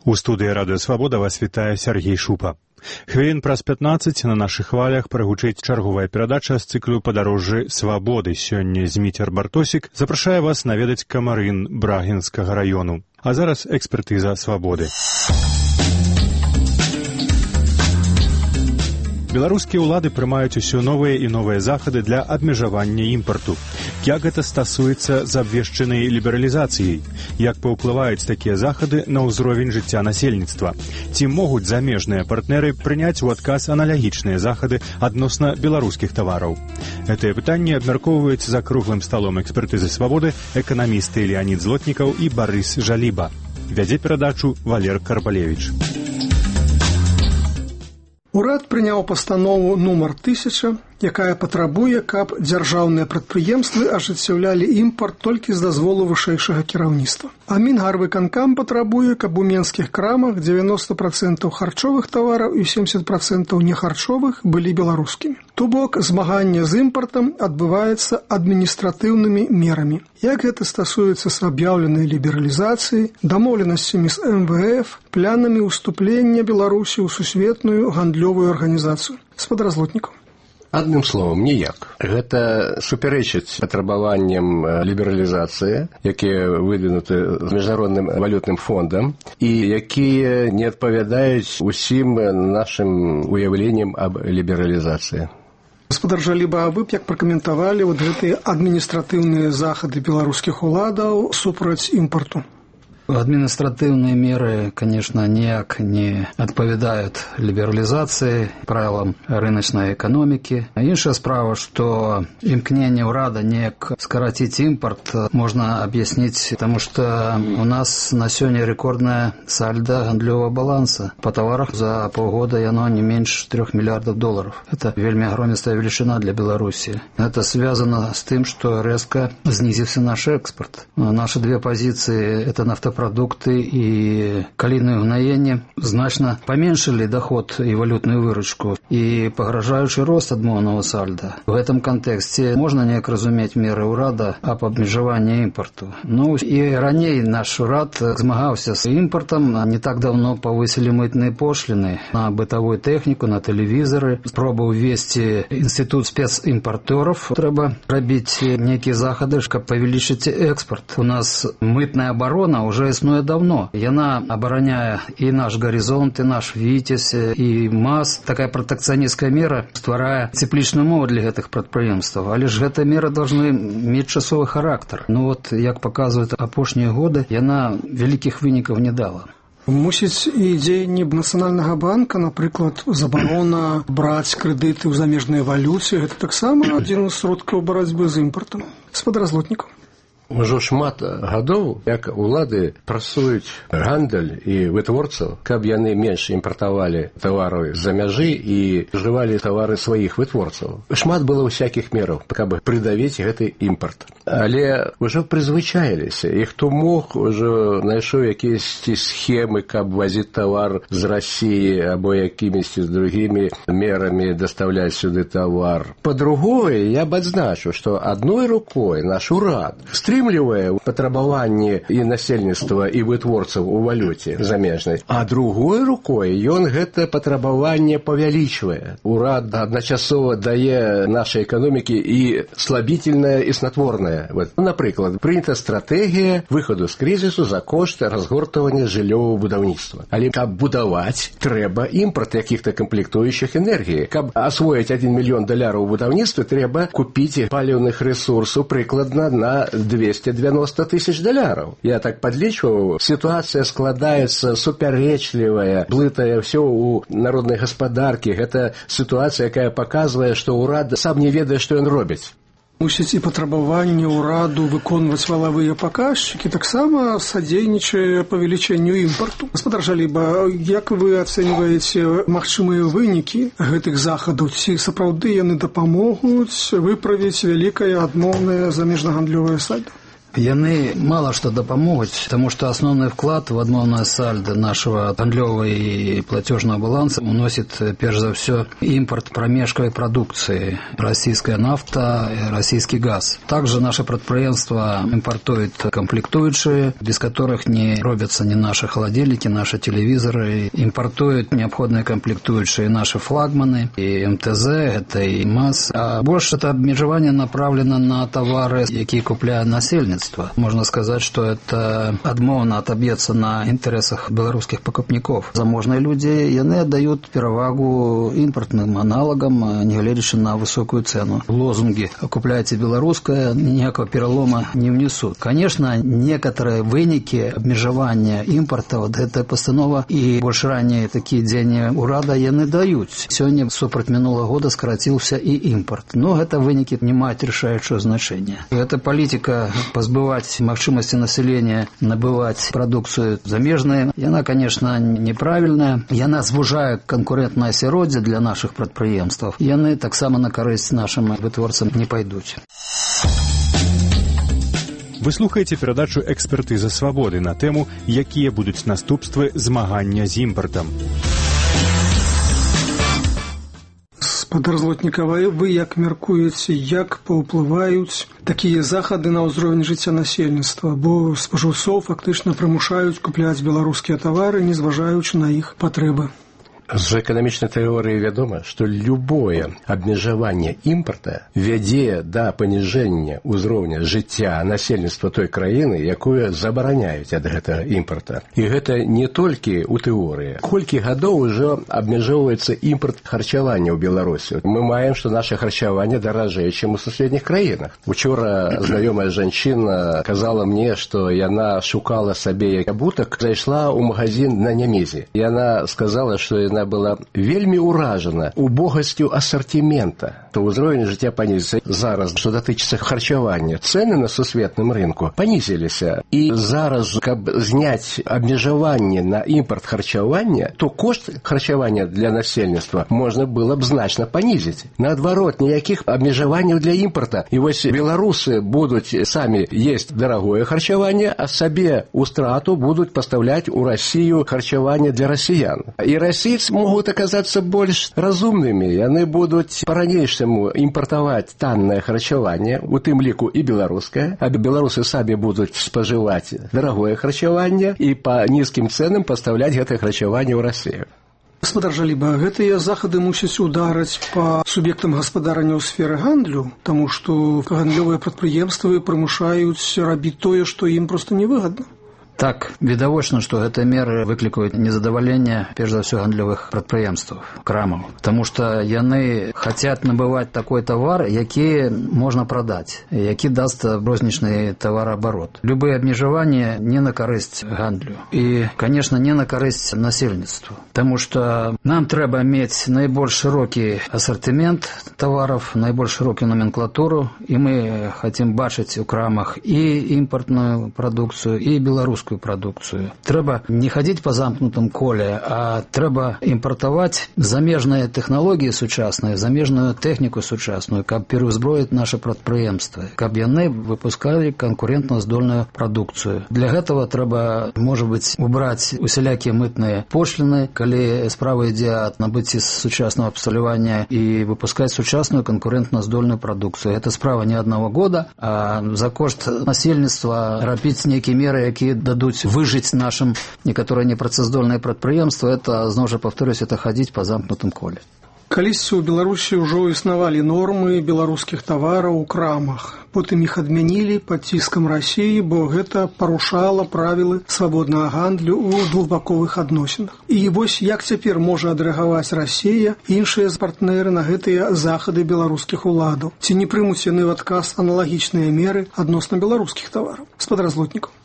У студыі Радыё Свабода вас вітае Сергей Шупа. Хвілін праз 15 на нашых хвалях прагучыць чарговая перадача з цыклу «Падарожжы свабоды». Сёння Зміцер Бартосік запрашае вас наведаць Камарын Брагінскага раёну. А зараз экспертыза свабоды. Беларускія ўлады прымаюць усё новыя і новыя захады для абмежавання імпарту. Як гэта стасуецца з абвешчанай лібералізацыяй? Як паўплываюць такія захады на ўзровень жыцця насельніцтва? Ці могуць замежныя партнеры прыняць у адказ аналагічныя захады адносна беларускіх тавараў? Гэтыя пытанні абмяркоўваюць за круглым сталом экспертызы свабоды эканамісты Леанід Злотнікаў і Барыс Жаліба. Вядзе перадачу Валер Карпалевіч. Урад прыняў пастанову нумар 1000, якая патрабуе, каб дзяржаўныя прадпрыемствы ажыццяўлялі імпарт толькі з дазволу вышэйшага кіраўніцтва. А Мінгарвыканкам патрабуе, каб у менскіх крамах 90% харчовых тавараў і 70% нехарчовых былі беларускімі. То бок, змаганне з імпартам адбываецца адміністратыўнымі мерамі. Як гэта стасуецца з аб'яўленай лібералізацыяй, дамоўленасцямі з МВФ, планамі ўступлення Беларусі ў сусветную гандлёвую арганізацыю? Спадар Злотнікаў. Адным словам, ніяк. Гэта супярэчыць патрабаванням лібералізацыі, якія выдвінуты з міжнародным валютным фондам і якія не адпавядаюць усім нашым уяўленням аб лібералізацыі. Спадар Жаліба, а вы б як пракаментавалі гэтыя адміністратыўныя захады беларускіх уладаў супраць імпарту? Административные меры, конечно, никак не отповедают либерализации, правилам рыночной экономики. А іншая справа, что имкнение урада никак скоротить импорт можно объяснить, потому что у нас на сегодня рекордная сальдо гандлёвого баланса. По товарах за полгода оно не меньше 3 миллиардов долларов. Это вельми огромная величина для Беларуси. Это связано с тем, что резко снизился наш экспорт. Наши две позиции – это нафтопродукты и калийное гноение значно поменьшили доход и валютную выручку и погрожающий рост адмоўнага сальда. В этом контексте можно неяк разуметь меры урада об абмежаванні імпарту. Ну и ранее наш урад змагаўся с импортом. Не так давно повысили мытные пошлины на бытовую технику, на телевизоры. Пробовал ввести институт специмпортеров. Треба робить некие заходы, чтобы повеличить экспорт. У нас мытная оборона уже існуе давно. Яна абараняе і наш горизонт, і наш Вітязь, і МАЗ. Такая протекционистская мера стварае цеплічную мову для гэтых прадпрыемстваў. Але ж гэтыя меры должны мець часовы характар. Ну вот, як паказваюць апошнія годы, яна вялікіх вынікаў не дала. Мусіць і дзеянні Нацыянальнага банка, напрыклад, забарона браць крэдыты ў замежнай валюце, гэта таксама адзін з сродкаў барацьбы з імпартам. Спадар Злотнікаў. Ужо шмат гадоў, як улады прасуюць гандаль і вытворцаў, каб яны менш імпартавалі тавары з-за мяжы і ўжывалі тавары сваіх вытворцаў. Шмат было ўсякіх мераў, каб прыдавіць гэты імпарт. Але ўжо прызвычаіліся, і хто мог, ужо знайшоў якіясьці схемы, каб вазіць тавар з Расіі або якімісьці з другімі мерамі даставляць сюды тавар. Па-другое, я б адзначыў, што адной рукой наш урад стрымлівае патрабаванні і насельніцтва і вытворцаў у валюце замежнай, а другой рукой ён гэта патрабаванне павялічвае. Урад адначасова дае нашай эканомікі і слабительнае і снатворнае. Вот, напрыклад, прынята стратэгія выхаду з крызісу за кошт разгортавання жыллёвага будаўніцтва. Але каб будаваць, трэба імпарт якіх-то камплектуючых энергіі. Каб асвоіць $1 мільён у будаўніцтве, трэба купіць паліўных рэсурсаў прыкладна на $290 тысяч. Я так подлічваў, ситуация складаецца супярэчлівая, блытая все у народнай гаспадаркі. Гэта ситуация, якая показывае, што ўрад сам не ведае, што ён робіць. Мусіць і патрабаванне ўраду выконваць валавыя паказчыкі таксама садзейнічае павелічэнню імпарту. Спадар Жаліба, як вы ацэньваеце магчымыя вынікі гэтых захадаў? Ці сапраўды яны дапамогуць выправіць вялікае адмоўнае замежнагандлёвае сальда? Яны мало что дапамогуць, потому что основной вклад в адмоўнае сальдо нашего гандлёвого и платежного баланса уносит, прежде за все, импорт промежковой продукции, российская нафта, российский газ. Также наше предприятие импортует комплектующие, без которых не робятся ни наши холодильники, наши телевизоры, импортуют необходимые комплектующие наши флагманы, и МТЗ, это и МАЗ. А больше это обмежевание направлено на товары, которые купляет население. Можно сказать, что это адмоўна отобьется на интересах белорусских покупников. Заможные люди, яны отдают перевагу импортным аналогам, не глядя на высокую цену. Лозунги «Купляйте белорусское» никакого перелома не внесут. Конечно, некоторые выники обмежевания импорта, вот эта постанова и больше ранее такие день урада яны дают. Сегодня супроть минулого года скоротился и импорт. Но это выники не имеют решающего значения. Эта политика позбывать магчымасці населения набывать продукцию замежную, яна, конечно, неправильная. Яна звужае конкурентное асяроддзе для наших предприятий. Яны таксама на карысць нашим вытворцам не пойдут. Вы слухаеце перадачу «Экспертыза свабоды» на тему, якія будуць наступствы змагання з імпартам. Спадар Злотнікава, вы як мяркуеце, як паўплываюць такія захады на ўзровень жыцця насельніцтва, бо спажыўцоў фактычна прымушаюць купляць беларускія тавары, не зважаючы на іх патрэбы. З эканамічнай тэорыі вядома, што любое абмежаванне імпарта вядзе да паніжэння ўзроўня жыцця насельніцтва той краіны, якую забараняюць ад гэтага імпарта. І гэта не толькі ў тэорыі. Колькі гадоў ужо абмяжоўваецца імпарт харчавання ў Беларусі. Мы маем, што наша харчаванне даражэй, чым у суседніх краінах. Учора знаёмая жанчына казала мне, што яна шукала сабе абутак, зайшла ў магазин на Нямезе. Яна сказала, што яна была вельмі ўражана убогасцю асартимента. То ўзровень жыцця панізіцца. Зараз, што датычыцца харчавання, цэны на сусветным рынку панізіліся. І зараз, каб зняць абмежаванне на імпарт харчавання, то кошт харчавання для насельніцтва можна было б значна панізіць. Наадварот, ніякіх абмежаванняў для імпарта. І вось беларусы будуць самі есць дарагое харчаванне, а сабе ў страту будуць пастаўляць у Расію харчаванне для расіян. І расійцы могут оказаться больш разумнымі. Яны будуць па-ранейшаму імпартаваць таннае харчаванне, у тым ліку і беларускае, а беларусы самі будуць спажываць дарагое харчаванне і па нізкім цэнам пастаўляць гэтае харчаванне ў Расію. Гаспадар Жаліба, гэтыя захады мусяць ударыць па суб'ектам гаспадарання ў сферы гандлю, таму што гандлёвыя прадпрыемствы прымушаюць рабіць тое, што ім проста невыгадна. Так, відавочна, што гэтыя меры выклікаюць незадаваленне, перш за ўсё, гандлёвых прадпрыемстваў, крамаў. Таму што яны хацяць набываць такой тавар, які можна прадаць, які даст рознічны тавараабарот. Любыя абмежаванні не на карысць гандлю. І, конечно, не на карысць насельніцтву. Таму што нам трэба мець найбольш шырокі асартымент тавараў, найбольш шырокую номенклатуру, і мы хацім бачыць у крамах і імпартную прадукцыю, і беларускую продукцию. Трэба не ходить по замкнутым коле, а трэба імпартаваць замежныя тэхналогіі сучасныя, замежную тэхніку сучасную, каб пераўзброіць нашы прадпрыемствы, каб яны выпускалі канкурентна здольную прадукцыю. Для гэтага трэба, можа быць, убраць усялякія мытныя пошліны, калі справа ідзе ад набыцці сучаснага абсталявання, і выпускаць сучасную канкурентна здольную прадукцыю. Гэта справа не аднаго года, а за кошт насельніцтва рабіць нейкія меры, якія дадуць выжыць нашим некаторыя непрацаздольныя прадпрыемствы, это, зноў жа паўторюсь, это хадзіць па замкнутым коле. Калісьці ў Беларусі ўжо існавалі нормы беларускіх тавараў у крамах. Потым іх адмянілі пад ціскам Расіі, бо гэта парушала правілы свабоднага гандлю ў двухбаковых адносінах. І вось як цяпер можа адрэагаваць Расія і іншыя партнеры на гэтыя захады беларускіх уладаў? Ці не прымуць яны ў адказ аналагічныя меры адносна беларускіх тавараў? Спадар Злотнікаў.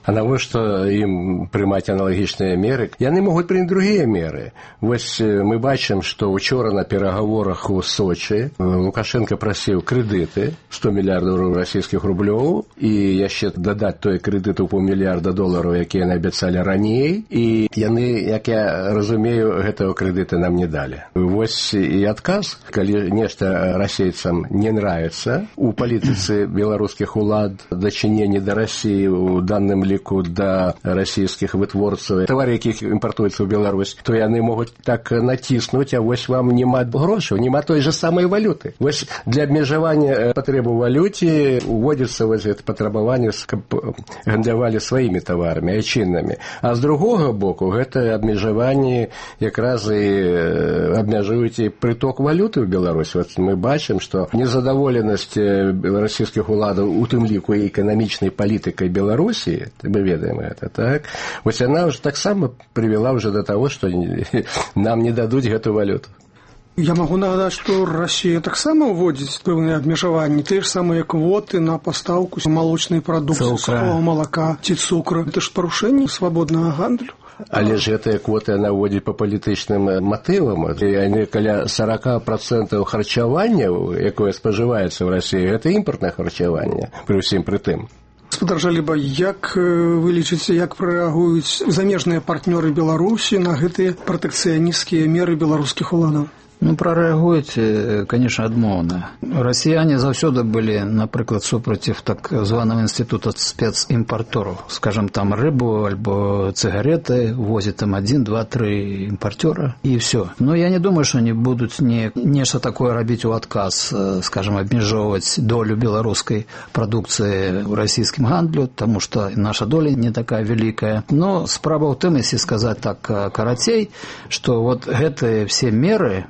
А навошта ім прымаць аналагічныя меры? Яны могуць прыняць другія меры. Вось мы бачым, што учора на перагаворах у Сочи Лукашенко прасіў крэдыты 100 мільярдаў расійскіх рублёў і яшчэ дадаць той крэдыт у $500 мільярда, які яны абяцалі раней, і яны, як я разумею, гэтага крэдыта нам не далі. Вось і адказ, калі нешта расейцам не нравится у палітыцы беларускіх улад, дачыненні да Расіі, у данным ліку да расійскіх вытворцаў, тавары, якіх імпартуюцца ў Беларусь, то яны могуць так націснуць, а вось вам няма грошаў, няма той же самай валюты. Вось для абмежавання патрэб у валюце уводзіцца вось гэта патрабаванне, каб гандлявалі сваімі таварамі, айчыннымі. А з другога боку, гэта абмежаванне якраз і абмяжуюць і прыток валюты ў Беларусь. Вот мы бачым, што незадаволенасць расійскіх уладаў, у тым ліку і эканамічнай палітыкай Беларусі, мы ведаем гэта, так? Вось яна ўжо таксама прывяла ўжо да таго, што нам не дадуць гэту валюту. Я магу нагадаць, што Расія таксама ўводзіць пэўныя абмежаванні, тыя ж самыя квоты на пастаўку малочнай прадукцыі, сухого малака ці цукру. Гэта ж парушэнне свабоднага гандлю. Але ж гэтыя квоты яна ўводзіць па палітычным матывам. Яны каля 40% харчавання, якое спажываецца ў Расіі, гэта імпартнае харчаванне, пры ўсім пры тым. Гаспадар Жаліба, як вы лічыце, як рэагуюць замежныя партнёры Беларусі на гэтыя пратэкцыянісцкія меры беларускіх уладаў? Ну, прарэагуюць, конечно, адмоўна. Расіяне заўсёды былі, напрыклад, супраціў так званого інстытута спецімпартораў. Скажем, там рыбу альбо цыгареты возят там 1, 2, 3 импортера и все. Но я не думаю, что они будут нечто такое робить у отказ, скажем, обмежевывать долю белорусской продукции в российском гандлю, потому что наша доля не такая великая. Но справа в том, если сказать так карацей, что вот эти все меры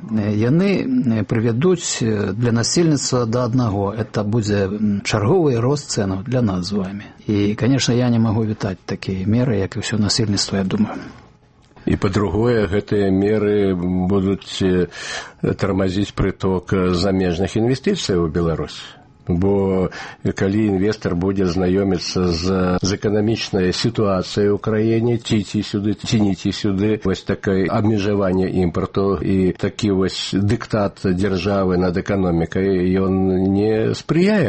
яны прывядуць для насельніцтва да аднаго. Это будзе чарговы рост цэнаў для нас з вами. І, конечно, я не магу вітаць такія меры, як і ўсё насельніцтва, я думаю. І па-другое, гэтыя меры будуць тармазіць прыток замежных інвестыцый у Беларусь. Бо калі інвестор будзе знаёміцца з эканамічнай сітуацыяй у краіне, ці сюды, ці не ці сюды, вось такое абмежаванне імпарту і такі вось дыктат дзяржавы над эканомікай, ён не спрыяе